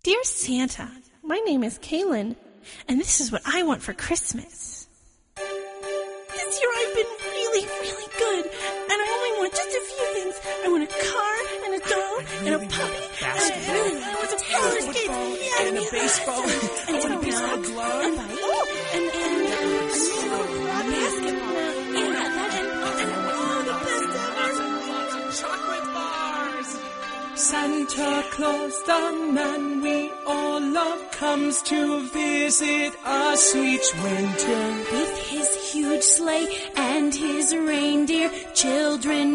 Dear Santa, my name is Kaylin, and this is what I want for Christmas. This year I've been really, really good, and I only want just a few things. I want a car, and a doll, and a puppy, and I want some roller skates, and a baseball, and a baseball glove, and a basketball, and the best ever. Chocolate bars! Santa Claus, the man we all love, comes to visit us each winter. With his huge sleigh and his reindeer, children